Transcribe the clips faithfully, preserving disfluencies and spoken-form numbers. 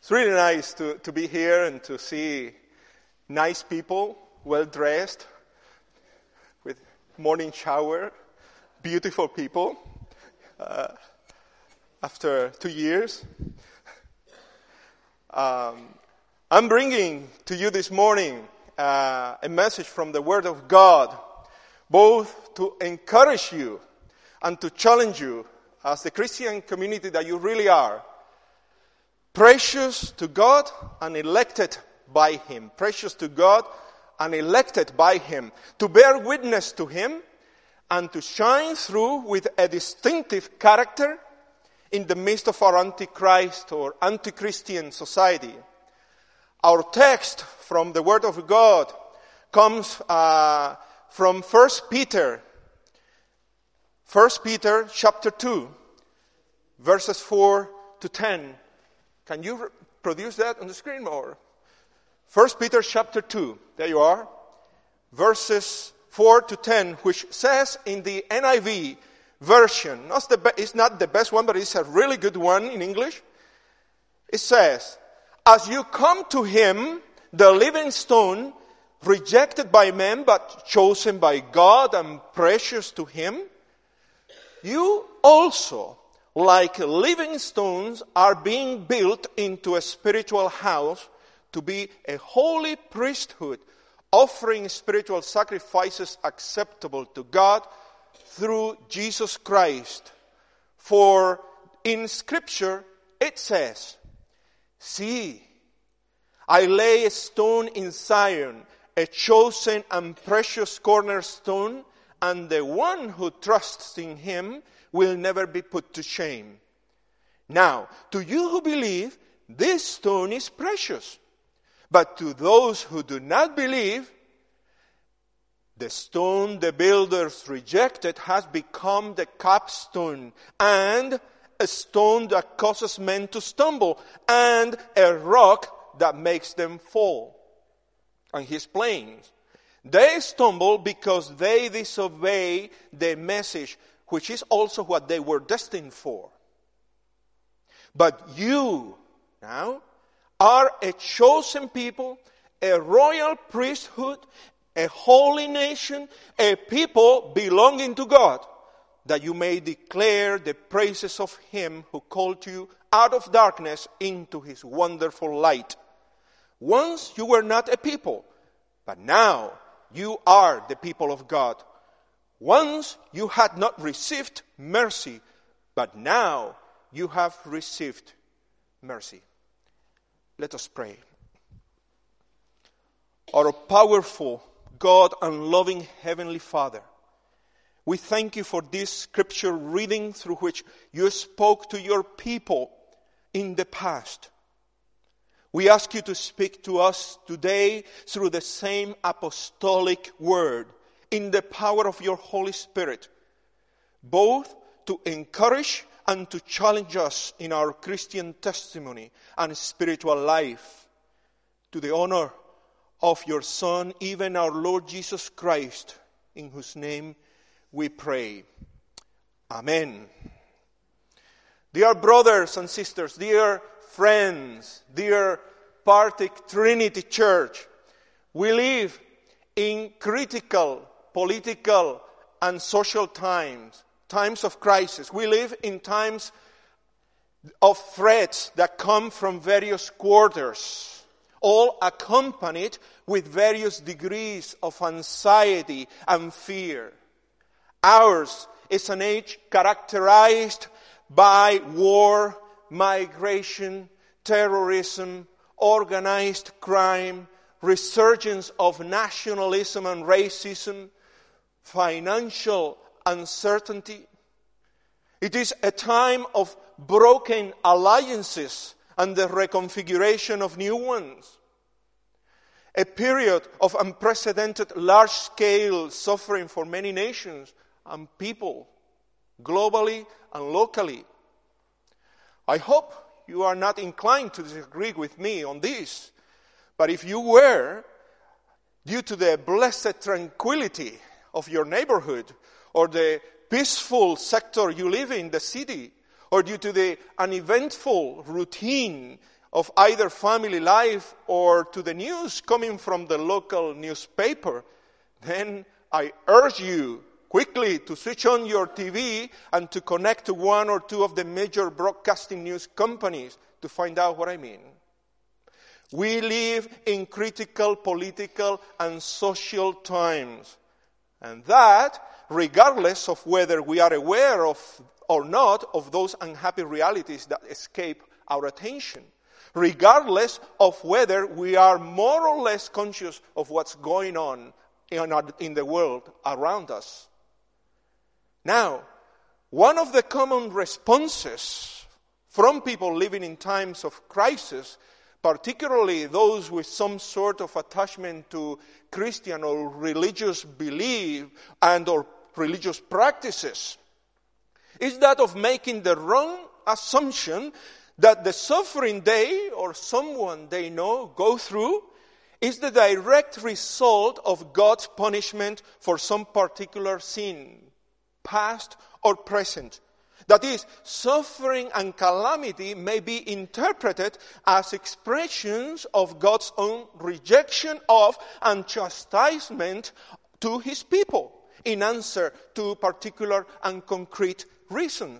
It's really nice to, to be here and to see nice people, well-dressed, with morning shower, beautiful people, uh, after two years. Um, I'm bringing to you this morning uh, a message from the Word of God, both to encourage you and to challenge you as the Christian community that you really are. Precious to God and elected by Him. Precious to God and elected by Him. To bear witness to Him and to shine through with a distinctive character in the midst of our antichrist or anti-Christian society. Our text from the Word of God comes uh, from First Peter. First Peter chapter two, verses four to ten. Can you re- produce that on the screen more? First Peter chapter two, there you are, verses four to ten, which says in the N I V version, not the be- it's not the best one, but it's a really good one in English. It says, as you come to Him, the living stone, rejected by men, but chosen by God and precious to Him, you also, like living stones, are being built into a spiritual house to be a holy priesthood, offering spiritual sacrifices acceptable to God through Jesus Christ. For in Scripture it says, see, I lay a stone in Zion, a chosen and precious cornerstone, and the one who trusts in Him will never be put to shame. Now, to you who believe, this stone is precious. But to those who do not believe, the stone the builders rejected has become the capstone, and a stone that causes men to stumble, and a rock that makes them fall. And he explains, they stumble because they disobey the message, which is also what they were destined for. But you, now, are a chosen people, a royal priesthood, a holy nation, a people belonging to God, that you may declare the praises of Him who called you out of darkness into His wonderful light. Once you were not a people, but now you are the people of God. Once you had not received mercy, but now you have received mercy. Let us pray. Our powerful God and loving Heavenly Father, we thank you for this scripture reading through which you spoke to your people in the past. We ask you to speak to us today through the same apostolic word, in the power of your Holy Spirit, both to encourage and to challenge us in our Christian testimony and spiritual life, to the honor of your Son, even our Lord Jesus Christ, in whose name we pray. Amen. Dear brothers and sisters, dear friends, dear Partick Trinity Church, we live in critical political and social times, times of crisis. We live in times of threats that come from various quarters, all accompanied with various degrees of anxiety and fear. Ours is an age characterized by war, migration, terrorism, organized crime, resurgence of nationalism and racism, financial uncertainty. It is a time of broken alliances and the reconfiguration of new ones. A period of unprecedented large-scale suffering for many nations and people, globally and locally. I hope you are not inclined to disagree with me on this, but if you were, due to the blessed tranquility of your neighborhood, or the peaceful sector you live in, the city, or due to the uneventful routine of either family life or to the news coming from the local newspaper, then I urge you quickly to switch on your T V and to connect to one or two of the major broadcasting news companies to find out what I mean. We live in critical political and social times, and that regardless of whether we are aware of or not of those unhappy realities that escape our attention, regardless of whether we are more or less conscious of what's going on in, our, in the world around us. Now, one of the common responses from people living in times of crisis, particularly those with some sort of attachment to Christian or religious belief and or religious practices, is that of making the wrong assumption that the suffering they or someone they know go through is the direct result of God's punishment for some particular sin, past or present. That is, suffering and calamity may be interpreted as expressions of God's own rejection of and chastisement to His people in answer to particular and concrete reasons.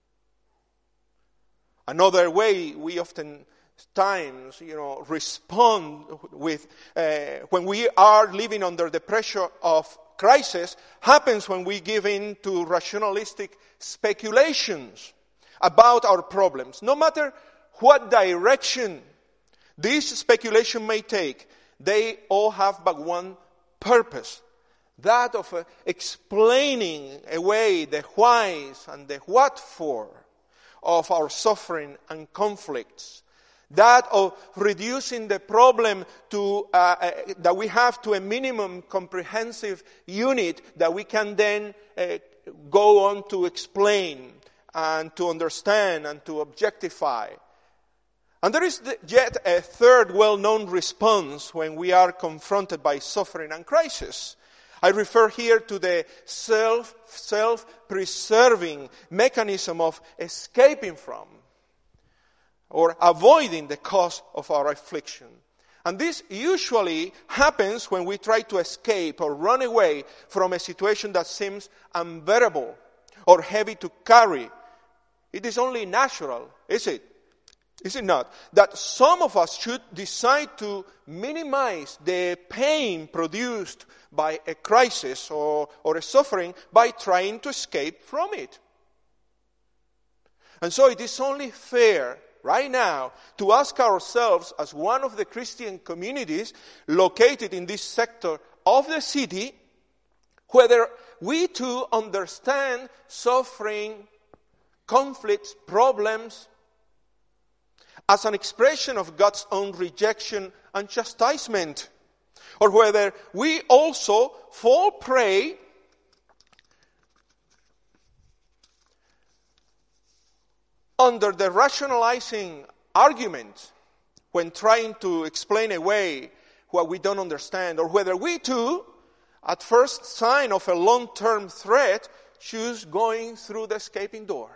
Another way we often times, you know, respond with uh, when we are living under the pressure of crisis happens when we give in to rationalistic speculations about our problems. No matter what direction this speculation may take, they all have but one purpose, that of uh, explaining away the whys and the what for of our suffering and conflicts, that of reducing the problem to uh, uh, that we have to a minimum comprehensive unit that we can then uh, go on to explain and to understand and to objectify. And there is yet a third well-known response when we are confronted by suffering and crisis. I refer here to the self, self-preserving mechanism of escaping from or avoiding the cause of our affliction. And this usually happens when we try to escape or run away from a situation that seems unbearable or heavy to carry. It is only natural, is it? Is it not? That some of us should decide to minimize the pain produced by a crisis or, or a suffering by trying to escape from it. And so it is only fair right now to ask ourselves, as one of the Christian communities located in this sector of the city, whether we too understand suffering, conflicts, problems as an expression of God's own rejection and chastisement, or whether we also fall prey under the rationalizing argument when trying to explain away what we don't understand, or whether we too, at first sign of a long-term threat, choose going through the escaping door.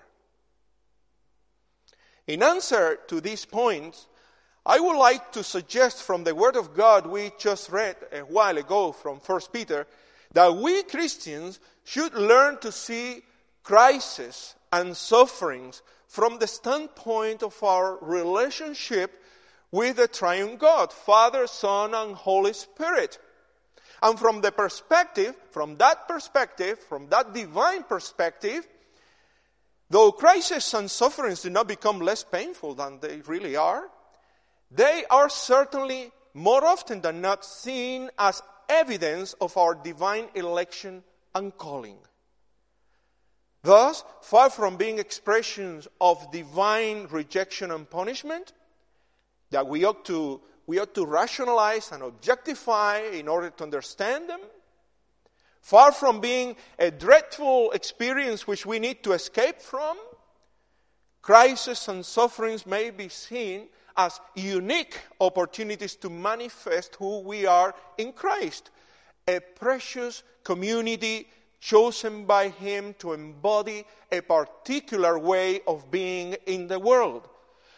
In answer to these points, I would like to suggest from the Word of God we just read a while ago from First Peter, that we Christians should learn to see crises and sufferings from the standpoint of our relationship with the triune God, Father, Son, and Holy Spirit. And from the perspective, from that perspective, from that divine perspective, though crises and sufferings do not become less painful than they really are, they are certainly more often than not seen as evidence of our divine election and calling. Thus, far from being expressions of divine rejection and punishment that we ought to, we ought to rationalize and objectify in order to understand them, far from being a dreadful experience which we need to escape from, crises and sufferings may be seen as unique opportunities to manifest who we are in Christ, a precious community chosen by Him to embody a particular way of being in the world.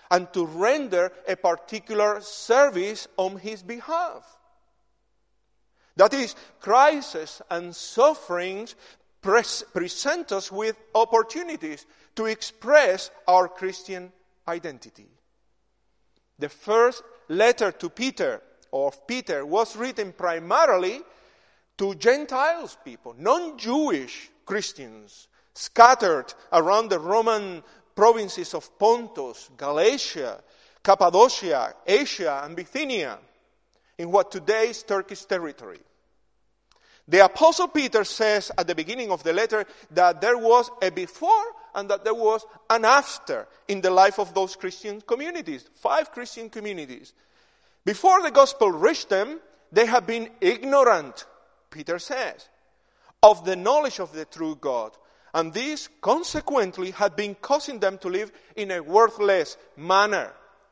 and to render a particular service on his behalf. That is, crises and sufferings pres- present us with opportunities to express our Christian identity. The first letter to Peter, of Peter, was written primarily to Gentiles people, non-Jewish Christians, scattered around the Roman provinces of Pontus, Galatia, Cappadocia, Asia, and Bithynia, in what today is Turkish territory. The Apostle Peter says at the beginning of the letter that there was a before and that there was an after in the life of those Christian communities, five Christian communities. Before the gospel reached them, they had been ignorant, Peter says, of the knowledge of the true God. And this, consequently, had been causing them to live in a worthless manner.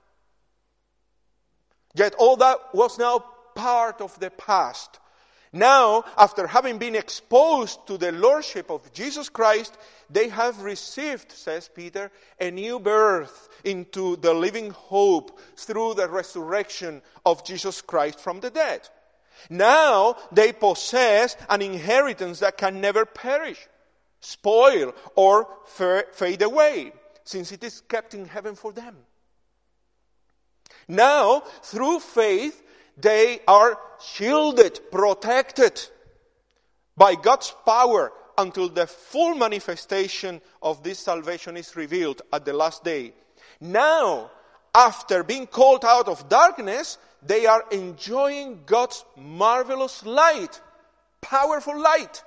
Yet all that was now part of the past. Now, after having been exposed to the lordship of Jesus Christ, they have received, says Peter, a new birth into the living hope through the resurrection of Jesus Christ from the dead. Now they possess an inheritance that can never perish, spoil, or fade away, since it is kept in heaven for them. Now, through faith, they are shielded, protected by God's power until the full manifestation of this salvation is revealed at the last day. Now, after being called out of darkness, they are enjoying God's marvelous light, powerful light.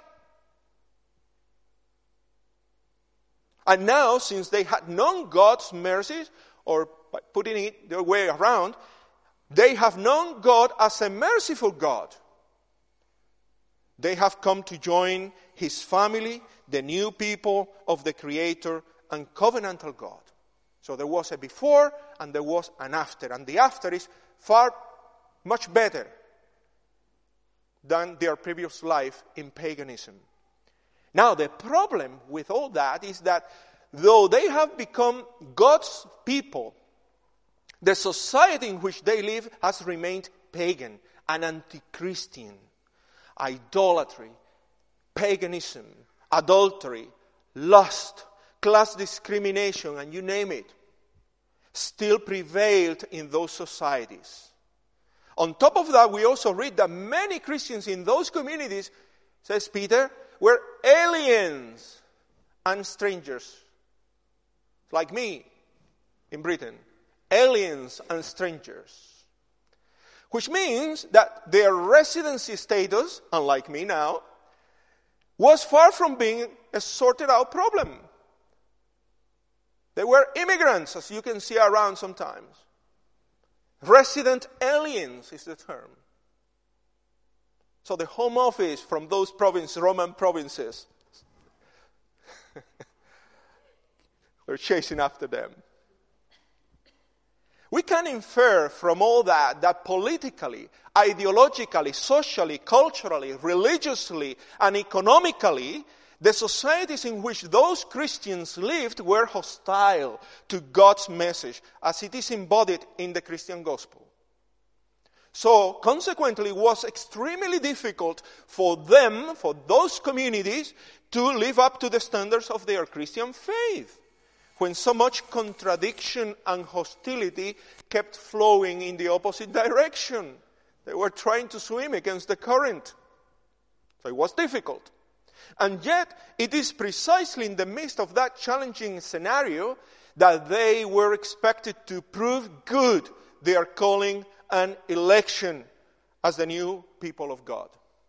And now, since they had known God's mercies, or by putting it the way around, they have known God as a merciful God. They have come to join His family, the new people of the Creator and covenantal God. So there was a before and there was an after. And the after is far much better than their previous life in paganism. Now the problem with all that is that though they have become God's people, the society in which they live has remained pagan and anti-Christian. Idolatry, paganism, adultery, lust, class discrimination, and you name it, still prevailed in those societies. On top of that, we also read that many Christians in those communities, says Peter, were aliens and strangers. Like me in Britain. Aliens and strangers. Which means that their residency status, unlike me now, was far from being a sorted out problem. They were immigrants, as you can see around sometimes. Resident aliens is the term. So the home office from those province, Roman provinces, were chasing after them. We can infer from all that that politically, ideologically, socially, culturally, religiously, and economically, the societies in which those Christians lived were hostile to God's message as it is embodied in the Christian gospel. So, consequently, it was extremely difficult for them, for those communities, to live up to the standards of their Christian faith, when so much contradiction and hostility kept flowing in the opposite direction. They were trying to swim against the current. So it was difficult. And yet, it is precisely in the midst of that challenging scenario that they were expected to prove good their calling and election as the new people of God.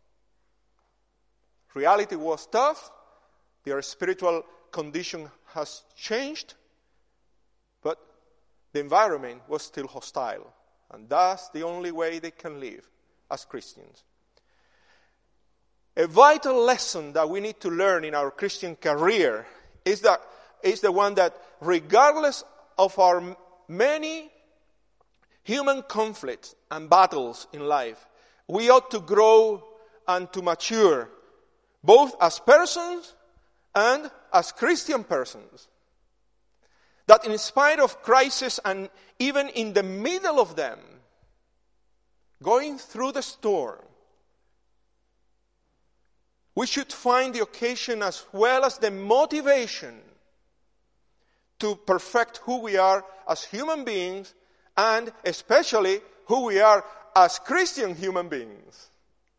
Reality was tough. Their spiritual condition has changed, but the environment was still hostile. And that's the only way they can live as Christians. A vital lesson that we need to learn in our Christian career is that is the one that regardless of our many human conflicts and battles in life, we ought to grow and to mature, both as persons and as Christian persons. that in spite of crisis and even in the middle of them, going through the storm, we should find the occasion as well as the motivation to perfect who we are as human beings and especially who we are as Christian human beings.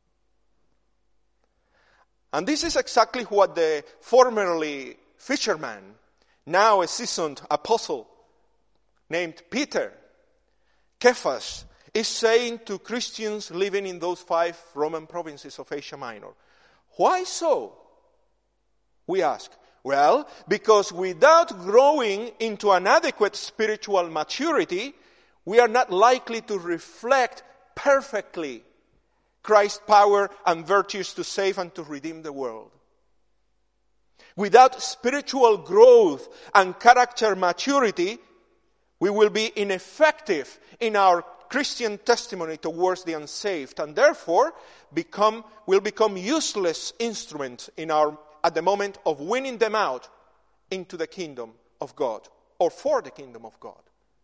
And this is exactly what the formerly fisherman, now a seasoned apostle named Peter, Cephas, is saying to Christians living in those five Roman provinces of Asia Minor. Why so? We ask. Well, because without growing into an adequate spiritual maturity, we are not likely to reflect perfectly Christ's power and virtues to save and to redeem the world. Without spiritual growth and character maturity, we will be ineffective in our Christian testimony towards the unsaved, and therefore become will become useless instruments in our at the moment of winning them out into the kingdom of God or for the kingdom of God.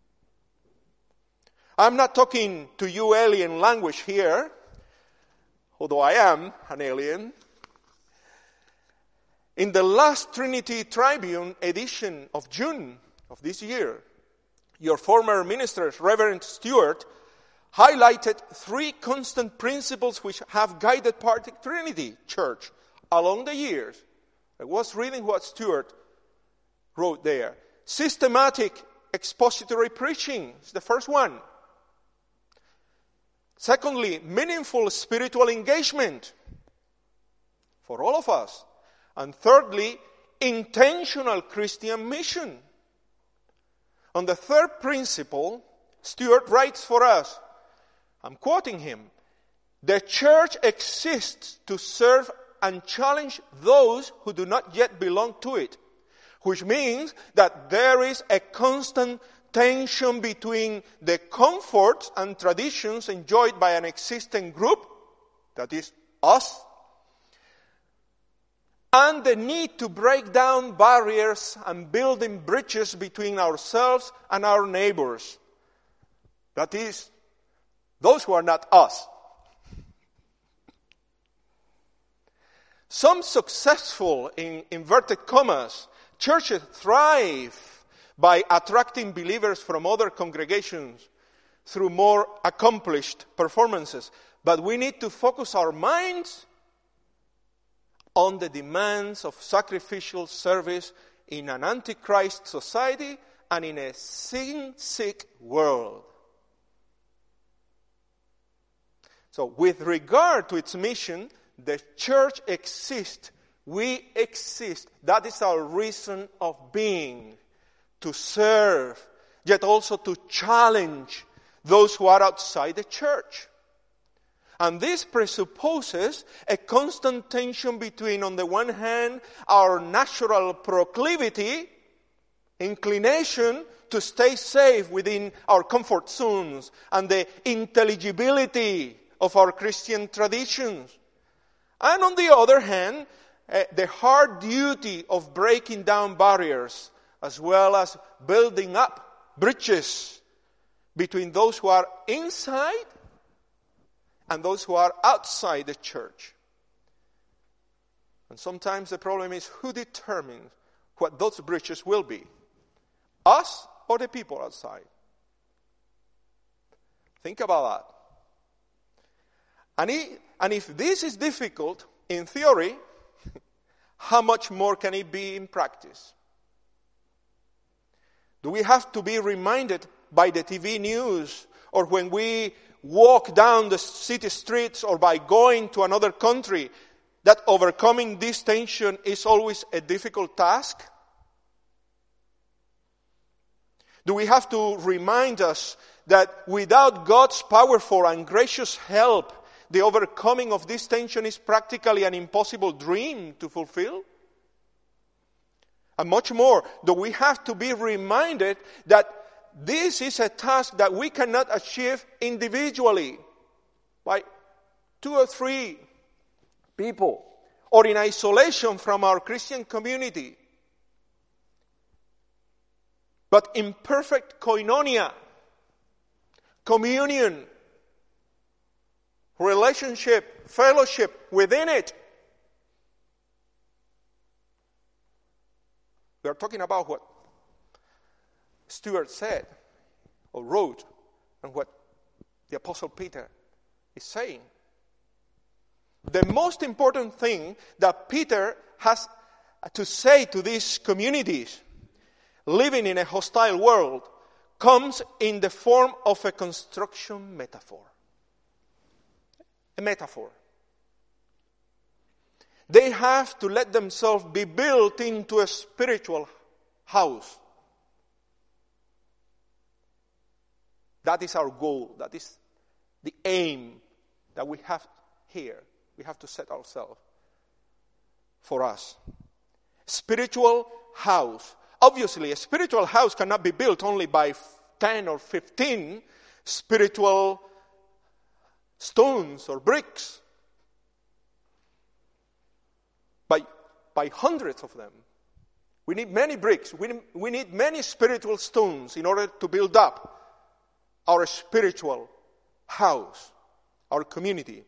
I'm not talking to you alien language here, although I am an alien. In the last Trinity Tribune edition of June of this year, your former minister, Reverend Stewart, highlighted three constant principles which have guided Partick Trinity Church along the years. I was reading what Stewart wrote there. Systematic expository preaching is the first one. Secondly, meaningful spiritual engagement for all of us. And thirdly, intentional Christian mission. On the third principle, Stewart writes for us, I'm quoting him, the church exists to serve and challenge those who do not yet belong to it, which means that there is a constant tension between the comforts and traditions enjoyed by an existing group, that is us, and the need to break down barriers and building bridges between ourselves and our neighbors. That is, those who are not us. Some successful, in inverted commas, churches thrive by attracting believers from other congregations through more accomplished performances. But we need to focus our minds on the demands of sacrificial service in an antichrist society and in a sin-sick world. So, with regard to its mission, the church exists. We exist. That is our reason of being. To serve, yet also to challenge those who are outside the church. And this presupposes a constant tension between, on the one hand, our natural proclivity, inclination to stay safe within our comfort zones, and the intelligibility of our Christian traditions. And on the other hand, uh, the hard duty of breaking down barriers, as well as building up bridges between those who are inside and those who are outside the church. And sometimes the problem is who determines what those bridges will be? Us or the people outside? Think about that. And, he, and if this is difficult in theory, how much more can it be in practice? Do we have to be reminded by the T V news or when we walk down the city streets or by going to another country that overcoming this tension is always a difficult task? Do we have to remind us that without God's powerful and gracious help, the overcoming of this tension is practically an impossible dream to fulfill? And much more, do we have to be reminded that this is a task that we cannot achieve individually by two or three people or in isolation from our Christian community. but in perfect koinonia, communion, relationship, fellowship within it. We are talking about what Stuart said or wrote and what the Apostle Peter is saying. The most important thing that Peter has to say to these communities living in a hostile world comes in the form of a construction metaphor. A metaphor. They have to let themselves be built into a spiritual house. That is our goal. That is the aim that we have here. We have to set ourselves for us. Spiritual house. Obviously, a spiritual house cannot be built only by ten or fifteen spiritual stones or bricks. By, by hundreds of them. We need many bricks. We need, we need many spiritual stones in order to build up our spiritual house, our community.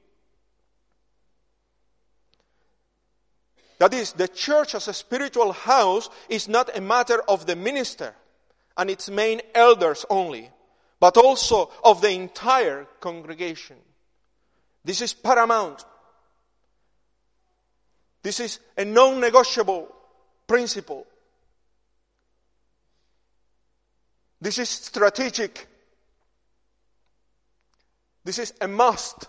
That is, the church as a spiritual house is not a matter of the minister and its main elders only, but also of the entire congregation. This is paramount. This is a non-negotiable principle. This is strategic. This is a must.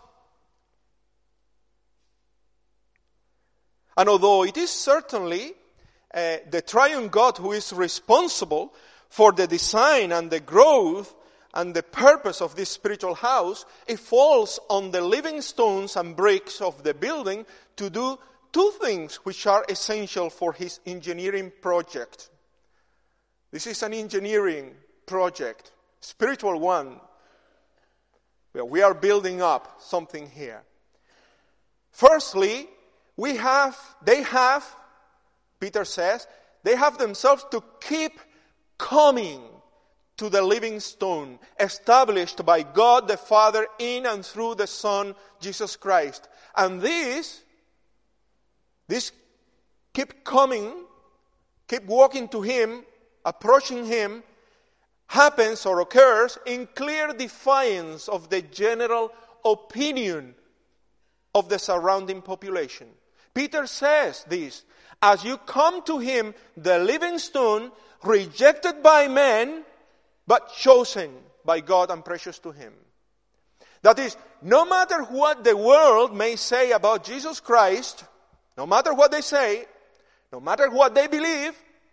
And although it is certainly uh, the triune God who is responsible for the design and the growth and the purpose of this spiritual house, it falls on the living stones and bricks of the building to do two things which are essential for his engineering project. This is an engineering project, spiritual one, where we are building up something here. Firstly, we have, they have, Peter says, they have themselves to keep coming to the living stone, established by God the Father in and through the Son, Jesus Christ. And this, this keep coming, keep walking to Him, approaching Him, happens or occurs in clear defiance of the general opinion of the surrounding population. Peter says this, as you come to Him, the living stone, rejected by men, but chosen by God and precious to Him. That is, no matter what the world may say about Jesus Christ, no matter what they say, no matter what they believe,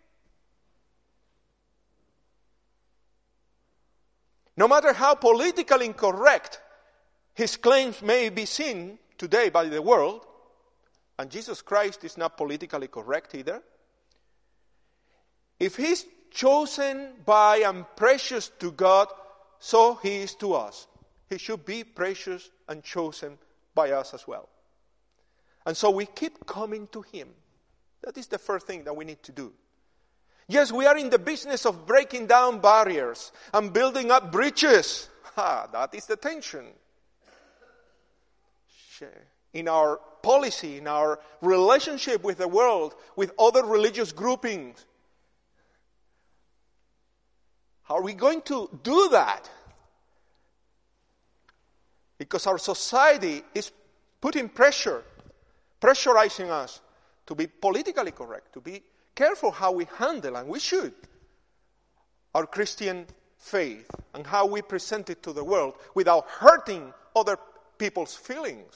no matter how politically incorrect His claims may be seen today by the world, and Jesus Christ is not politically correct either, if He's chosen by and precious to God, so He is to us. He should be precious and chosen by us as well. And so we keep coming to Him. That is the first thing that we need to do. Yes, we are in the business of breaking down barriers and building up bridges. Ha, that is the tension. In our policy, in our relationship with the world, with other religious groupings. How are we going to do that? Because our society is putting pressure, pressurizing us to be politically correct, to be careful how we handle, and we should, our Christian faith and how we present it to the world without hurting other people's feelings.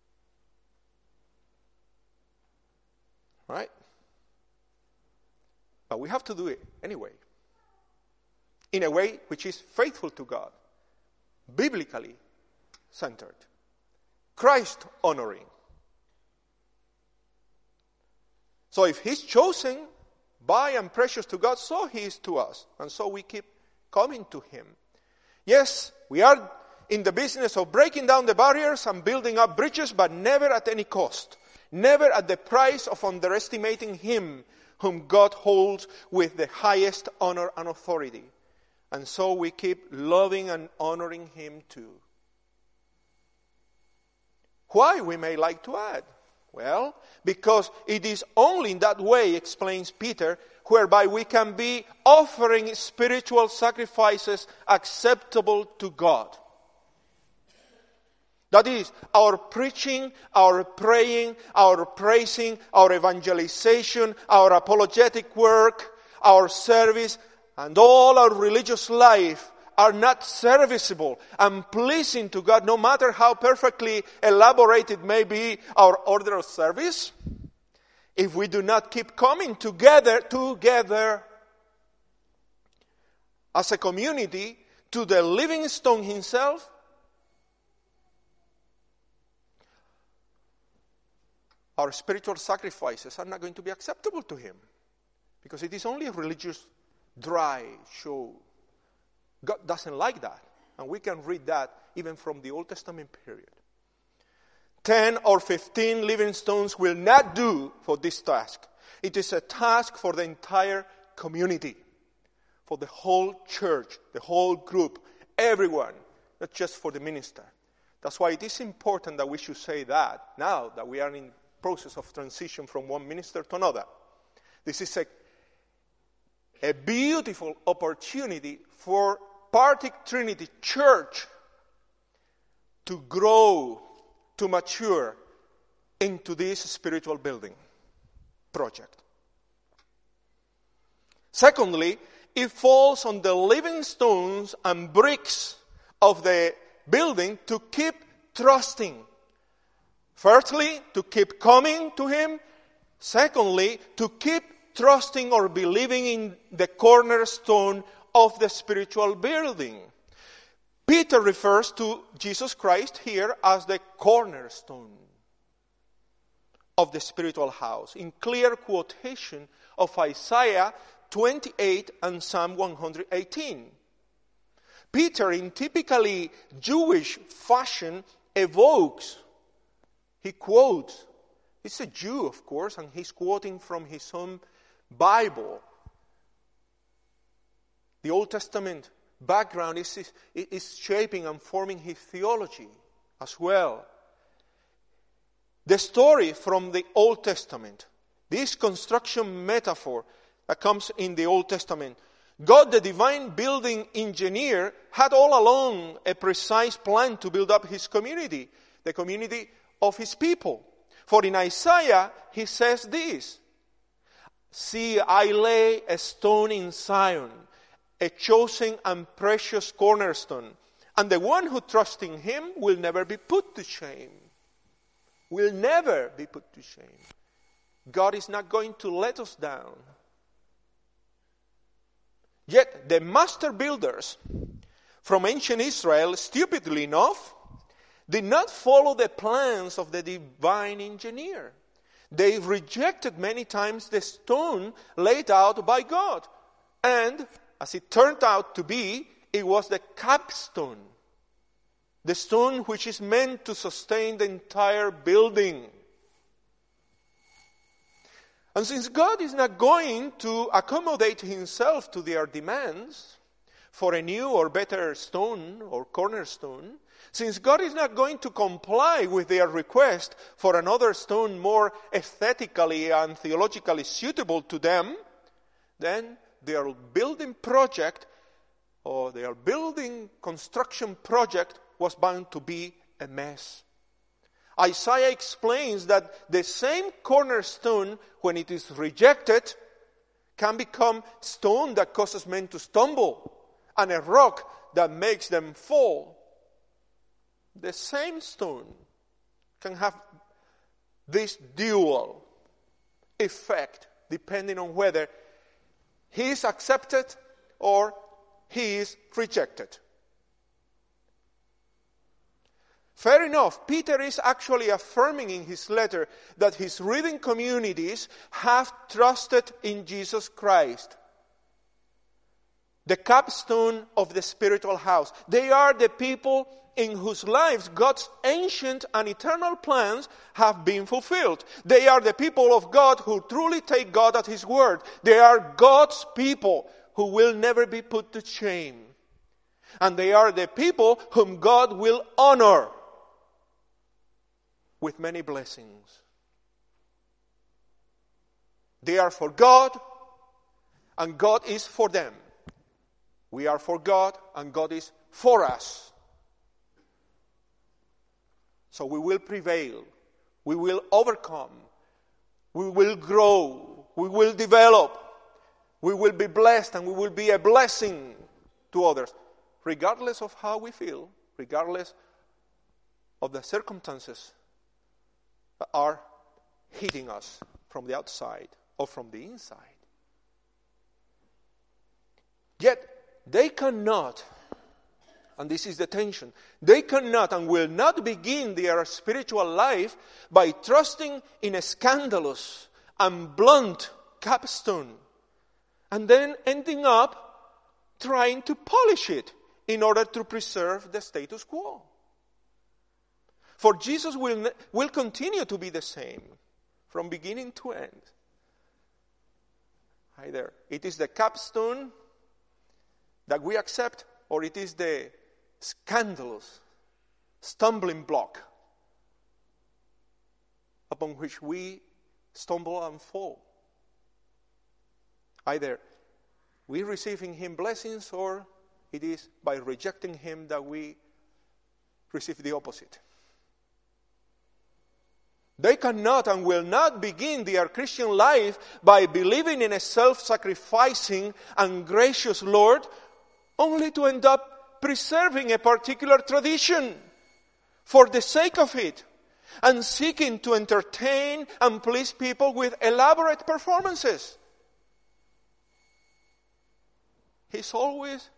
Right? But we have to do it anyway. In a way which is faithful to God, biblically centered, Christ honoring. So if He's chosen by and precious to God, so He is to us. And so we keep coming to Him. Yes, we are in the business of breaking down the barriers and building up bridges, but never at any cost. Never at the price of underestimating Him whom God holds with the highest honor and authority. And so we keep loving and honoring him too. Why, we may like to add? Well, because it is only in that way, explains Peter, whereby we can be offering spiritual sacrifices acceptable to God. That is, our preaching, our praying, our praising, our evangelization, our apologetic work, our service, and all our religious life are not serviceable and pleasing to God, no matter how perfectly elaborated may be our order of service, if we do not keep coming together, together as a community to the living stone himself, our spiritual sacrifices are not going to be acceptable to him, because it is only a religious, dry show. God doesn't like that. And we can read that even from the Old Testament period. Ten or fifteen living stones will not do for this task. It is a task for the entire community, for the whole church, the whole group, everyone, not just for the minister. That's why it is important that we should say that now that we are in process of transition from one minister to another. This is a, a beautiful opportunity for Partick Trinity Church to grow, to mature into this spiritual building project. Secondly, it falls on the living stones and bricks of the building to keep trusting. Firstly, to keep coming to him. Secondly, to keep trusting or believing in the cornerstone of the spiritual building. Peter refers to Jesus Christ here as the cornerstone of the spiritual house, in clear quotation of Isaiah twenty-eight and Psalm one eighteen. Peter, in typically Jewish fashion, evokes, he quotes, he's a Jew, of course, and he's quoting from his own Bible. The Old Testament background is, is, is shaping and forming his theology as well. The story from the Old Testament, this construction metaphor that comes in the Old Testament, God, the divine building engineer, had all along a precise plan to build up his community, the community of his people. For in Isaiah, he says this, "See, I lay a stone in Zion, a chosen and precious cornerstone, and the one who trusts in him will never be put to shame." Will never be put to shame. God is not going to let us down. Yet the master builders from ancient Israel, stupidly enough, did not follow the plans of the divine engineer. They rejected many times the stone laid out by God. And as it turned out to be, it was the capstone, the stone which is meant to sustain the entire building. And since God is not going to accommodate himself to their demands for a new or better stone or cornerstone, since God is not going to comply with their request for another stone more aesthetically and theologically suitable to them, then their building project or their building construction project was bound to be a mess. Isaiah explains that the same cornerstone, when it is rejected, can become stone that causes men to stumble and a rock that makes them fall. The same stone can have this dual effect depending on whether he is accepted or he is rejected. Fair enough, Peter is actually affirming in his letter that his reading communities have trusted in Jesus Christ. the capstone of the spiritual house. They are the people in whose lives God's ancient and eternal plans have been fulfilled. They are the people of God who truly take God at His word. They are God's people who will never be put to shame. And they are the people whom God will honor with many blessings. They are for God, and God is for them. We are for God, and God is for us. So we will prevail. We will overcome. We will grow. We will develop. We will be blessed, and we will be a blessing to others, regardless of how we feel, regardless of the circumstances that are hitting us from the outside or from the inside. Yet, they cannot, and this is the tension, they cannot and will not begin their spiritual life by trusting in a scandalous and blunt capstone, and then ending up trying to polish it in order to preserve the status quo. For Jesus will, will continue to be the same from beginning to end. Either it is the capstone that we accept, or it is the scandalous stumbling block upon which we stumble and fall. Either we receive in Him blessings, or it is by rejecting Him that we receive the opposite. They cannot and will not begin their Christian life by believing in a self-sacrificing and gracious Lord, only to end up preserving a particular tradition for the sake of it, and seeking to entertain and please people with elaborate performances. He's always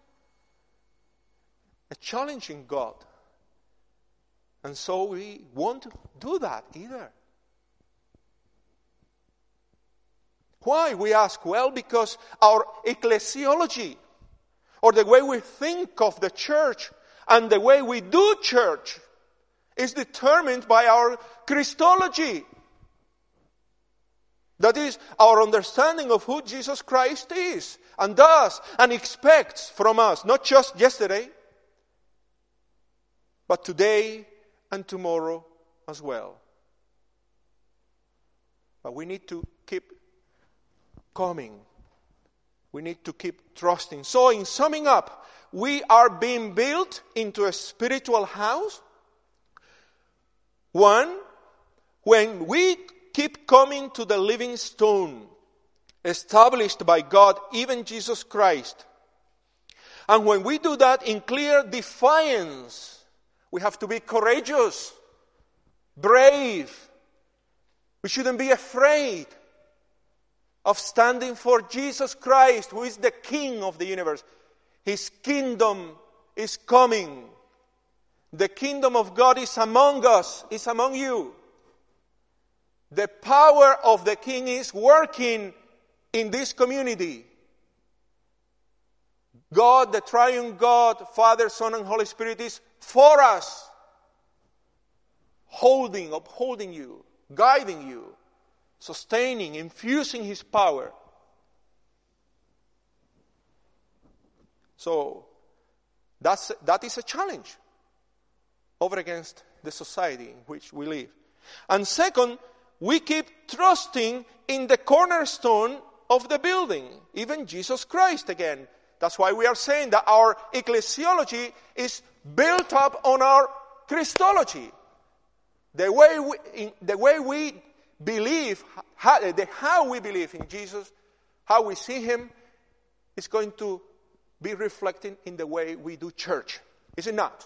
a challenging God. And so we won't do that either. Why, we ask? Well, because our ecclesiology, or the way we think of the church and the way we do church, is determined by our Christology. That is, our understanding of who Jesus Christ is and does and expects from us, not just yesterday, but today and tomorrow as well. But we need to keep coming. We need to keep trusting. So in summing up, we are being built into a spiritual house. One, when we keep coming to the living stone, established by God, even Jesus Christ. And when we do that in clear defiance, we have to be courageous, brave. We shouldn't be afraid of standing for Jesus Christ, who is the King of the universe. His kingdom is coming. The kingdom of God is among us, is among you. The power of the King is working in this community. God, the triune God, Father, Son, and Holy Spirit, is for us, holding, upholding you, guiding you, sustaining, infusing His power. So, that's, that is a challenge over against the society in which we live. And second, we keep trusting in the cornerstone of the building, even Jesus Christ again. That's why we are saying that our ecclesiology is built up on our Christology. The way we, in, the way we believe, how, the, how we believe in Jesus, how we see Him, is going to be reflected in the way we do church. Is it not?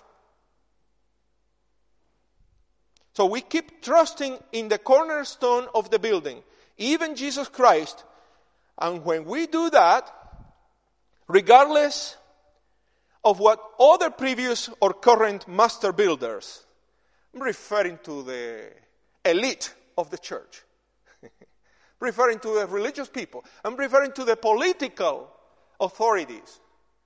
So we keep trusting in the cornerstone of the building, even Jesus Christ. And when we do that, regardless of what other previous or current master builders, I'm referring to the elite of the church, referring to the religious people, I'm referring to the political authorities,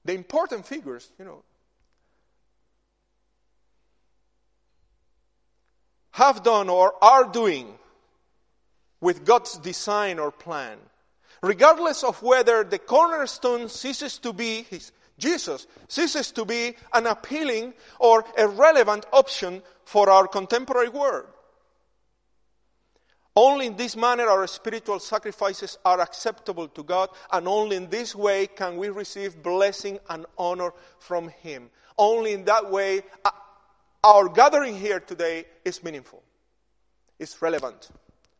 the important figures, you know, have done or are doing with God's design or plan. Regardless of whether the cornerstone ceases to be, his, Jesus, ceases to be an appealing or a relevant option for our contemporary world. Only in this manner our spiritual sacrifices are acceptable to God, and only in this way can we receive blessing and honor from Him. Only in that way our gathering here today is meaningful, is relevant,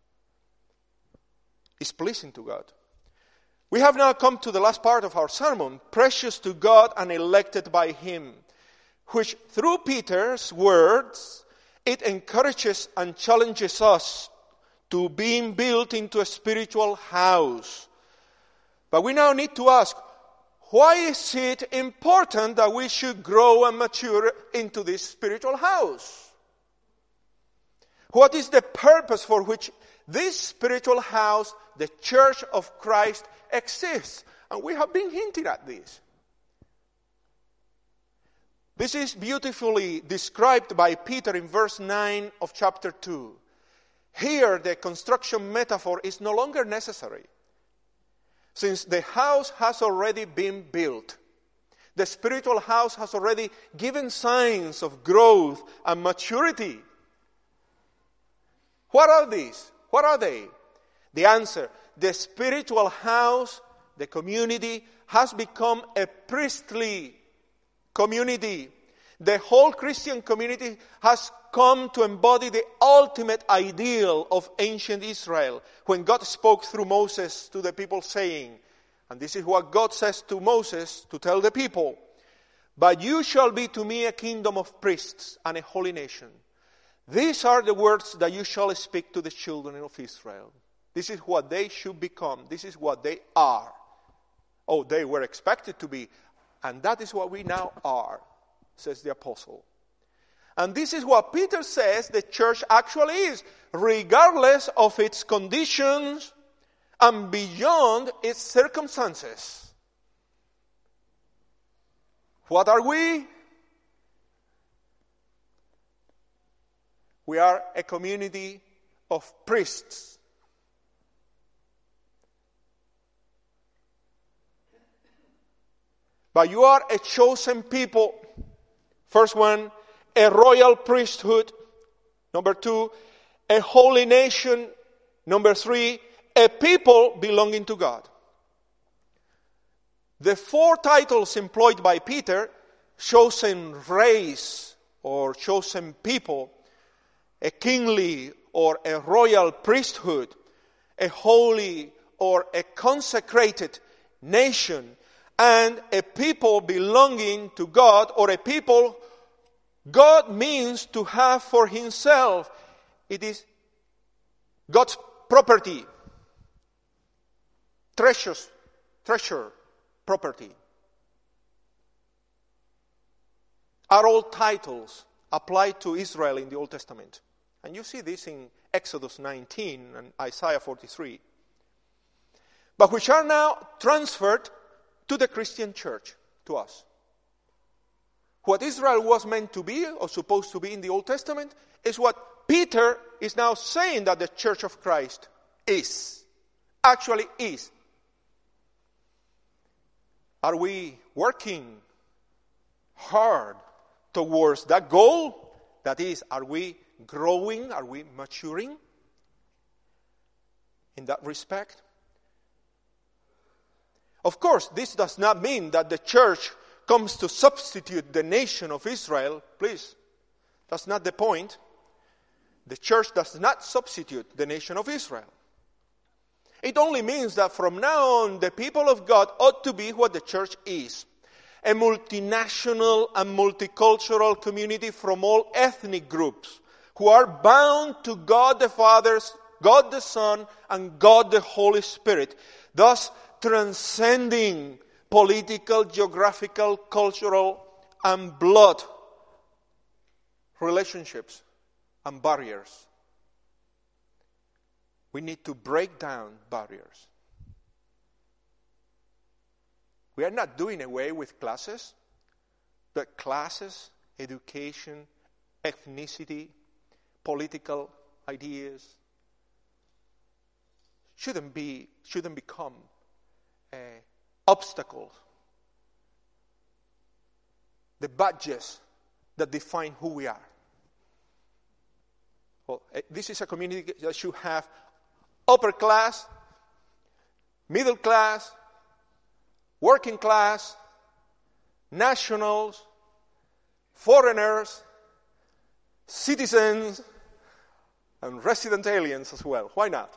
is pleasing to God. We have now come to the last part of our sermon, precious to God and elected by Him, which through Peter's words, it encourages and challenges us to being built into a spiritual house. But we now need to ask, why is it important that we should grow and mature into this spiritual house? What is the purpose for which this spiritual house, the Church of Christ, exists? And we have been hinting at this. This is beautifully described by Peter in verse nine of chapter two. Here, the construction metaphor is no longer necessary, since the house has already been built. The spiritual house has already given signs of growth and maturity. What are these? What are they? The answer, the spiritual house, the community, has become a priestly community. The whole Christian community has come to embody the ultimate ideal of ancient Israel, when God spoke through Moses to the people saying, and this is what God says to Moses to tell the people, "But you shall be to me a kingdom of priests and a holy nation. These are the words that you shall speak to the children of Israel." This is what they should become. This is what they are. Oh, they were expected to be. And that is what we now are, says the apostle. And this is what Peter says the church actually is, regardless of its conditions and beyond its circumstances. What are we? We are a community of priests. But you are a chosen people. First one, a royal priesthood. Number two, a holy nation. Number three, a people belonging to God. The four titles employed by Peter, chosen race or chosen people, a kingly or a royal priesthood, a holy or a consecrated nation, and a people belonging to God, or a people God means to have for Himself. It is God's property, treasures, treasure, property. Are all titles applied to Israel in the Old Testament. And you see this in Exodus nineteen and Isaiah forty-three. But which are now transferred to the Christian church, to us. What Israel was meant to be, or supposed to be in the Old Testament, is what Peter is now saying that the Church of Christ is. Actually is. Are we working hard towards that goal? That is, are we growing? Are we maturing in that respect? Of course, this does not mean that the church comes to substitute the nation of Israel. Please, that's not the point. The church does not substitute the nation of Israel. It only means that from now on, the people of God ought to be what the church is. A multinational and multicultural community from all ethnic groups who are bound to God the Father, God the Son, and God the Holy Spirit. Thus, transcending political, geographical, cultural, and blood relationships and barriers. We need to break down barriers. We are not doing away with classes, but classes, education, ethnicity, political ideas shouldn't be shouldn't become uh, obstacles, the badges that define who we are. Well, uh, this is a community that should have upper class, middle class, working class, nationals, foreigners, citizens, and resident aliens as well. Why not?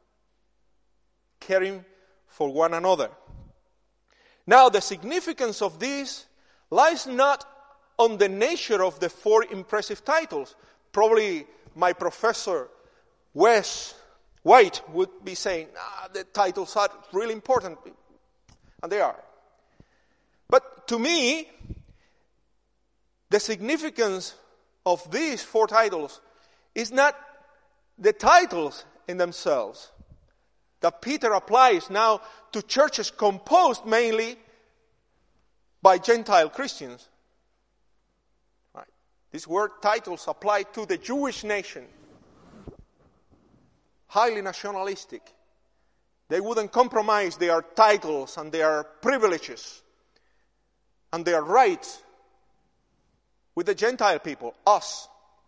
Caring for one another. Now, the significance of this lies not on the nature of the four impressive titles. Probably my professor, Wes White, would be saying, ah, the titles are really important. And they are. But to me, the significance of these four titles is not the titles in themselves that Peter applies now to churches composed mainly by Gentile Christians. Right. These word titles apply to the Jewish nation. Highly nationalistic. They wouldn't compromise their titles and their privileges and their rights with the Gentile people, us.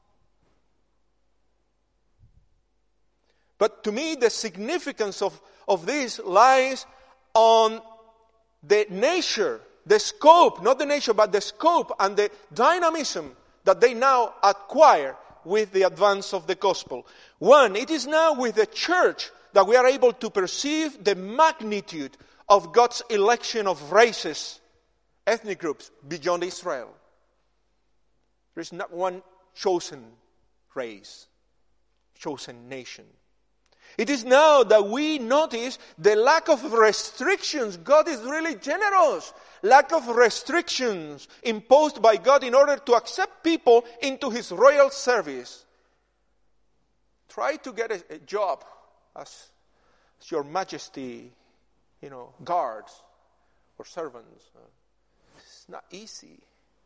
But to me, the significance of, of this lies on the nature, the scope, not the nature, but the scope and the dynamism that they now acquire with the advance of the gospel. One, it is now with the church that we are able to perceive the magnitude of God's election of races, ethnic groups beyond Israel. There is not one chosen race, chosen nation. It is now that we notice the lack of restrictions. God is really generous. Lack of restrictions imposed by God in order to accept people into His royal service. Try to get a, a job as, as Your Majesty, you know, guards or servants. It's not easy.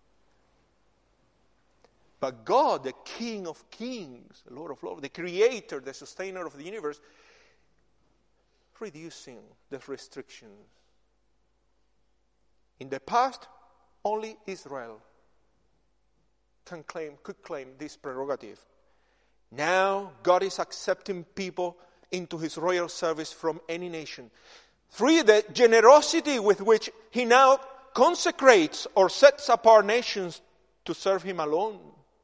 But God, the King of kings, the Lord of lords, the Creator, the Sustainer of the universe, reducing the restrictions. In the past, only Israel can claim, could claim this prerogative. Now, God is accepting people into His royal service from any nation. Three, the generosity with which He now consecrates or sets apart nations to serve Him alone.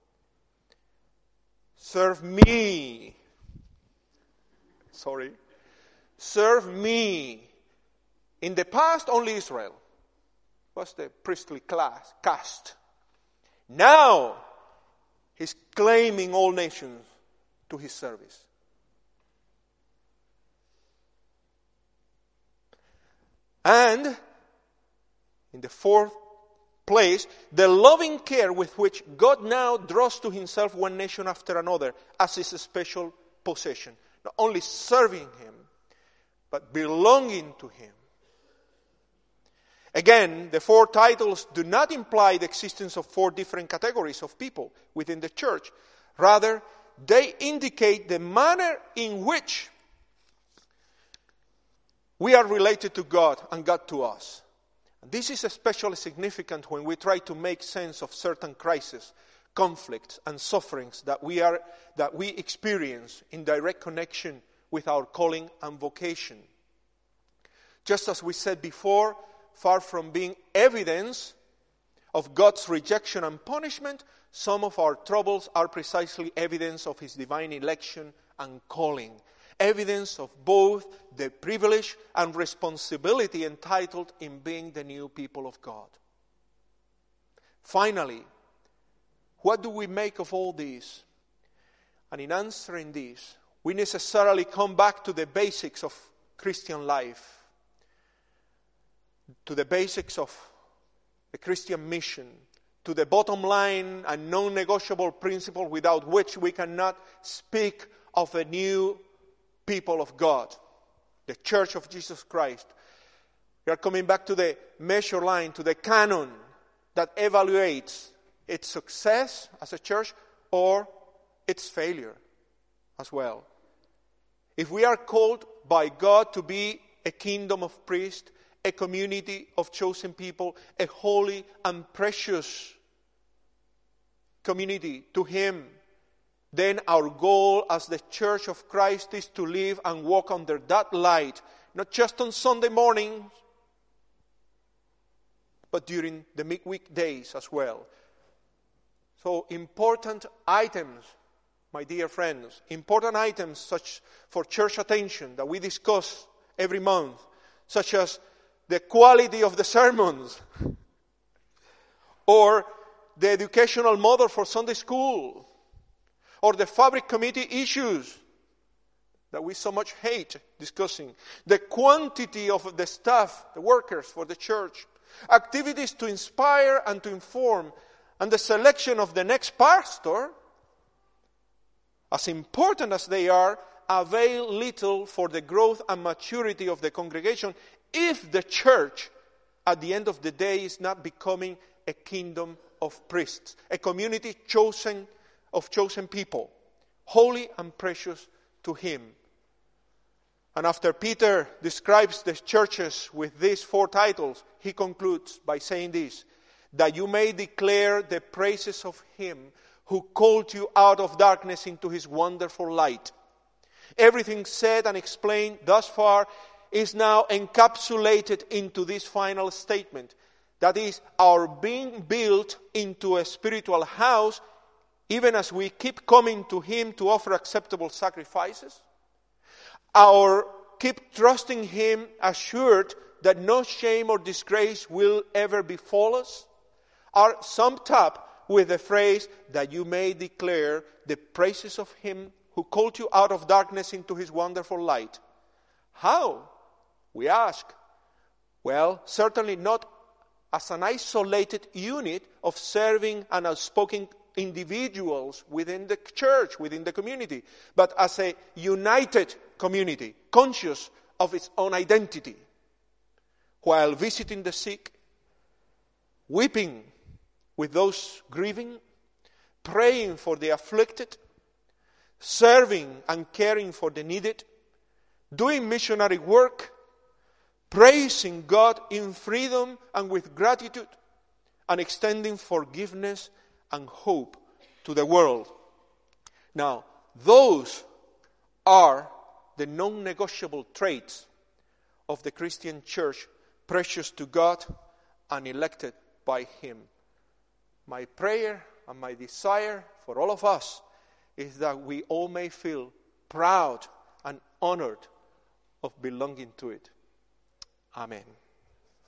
Serve me. Sorry. Serve me. In the past, only Israel was the priestly class, caste. Now, He's claiming all nations to His service. And, in the fourth place, the loving care with which God now draws to Himself one nation after another as His special possession. Not only serving Him, but belonging to Him. Again, the four titles do not imply the existence of four different categories of people within the church. Rather, they indicate the manner in which we are related to God and God to us. This is especially significant when we try to make sense of certain crises, conflicts, and sufferings that we are that we experience in direct connection with our calling and vocation. Just as we said before, far from being evidence of God's rejection and punishment, some of our troubles are precisely evidence of His divine election and calling. Evidence of both the privilege and responsibility entitled in being the new people of God. Finally, what do we make of all this? And in answering this, we necessarily come back to the basics of Christian life, to the basics of the Christian mission, to the bottom line and non-negotiable principle without which we cannot speak of a new people of God, the Church of Jesus Christ. We are coming back to the measure line, to the canon that evaluates its success as a church or its failure as well. If we are called by God to be a kingdom of priests, a community of chosen people, a holy and precious community to Him, then our goal as the Church of Christ is to live and walk under that light, not just on Sunday mornings, but during the midweek days as well. So important items, my dear friends, important items such for church attention that we discuss every month, such as the quality of the sermons, or the educational model for Sunday school, or the fabric committee issues that we so much hate discussing, the quantity of the staff, the workers for the church, activities to inspire and to inform, and the selection of the next pastor, as important as they are, avail little for the growth and maturity of the congregation if the church, at the end of the day, is not becoming a kingdom of priests, a community chosen of chosen people, holy and precious to Him. And after Peter describes the churches with these four titles, he concludes by saying this, that you may declare the praises of Him who called you out of darkness into His wonderful light. Everything said and explained thus far is now encapsulated into this final statement. That is, our being built into a spiritual house, even as we keep coming to Him to offer acceptable sacrifices. Our keep trusting Him, assured that no shame or disgrace will ever befall us, are summed up with the phrase that you may declare the praises of Him who called you out of darkness into His wonderful light. How? We ask. Well, certainly not as an isolated unit of serving and outspoken individuals within the church, within the community, but as a united community, conscious of its own identity, while visiting the sick, weeping with those grieving, praying for the afflicted, serving and caring for the needed, doing missionary work, praising God in freedom and with gratitude, and extending forgiveness and hope to the world. Now, those are the non-negotiable traits of the Christian church, precious to God and elected by Him. My prayer and my desire for all of us is that we all may feel proud and honored of belonging to it. Amen.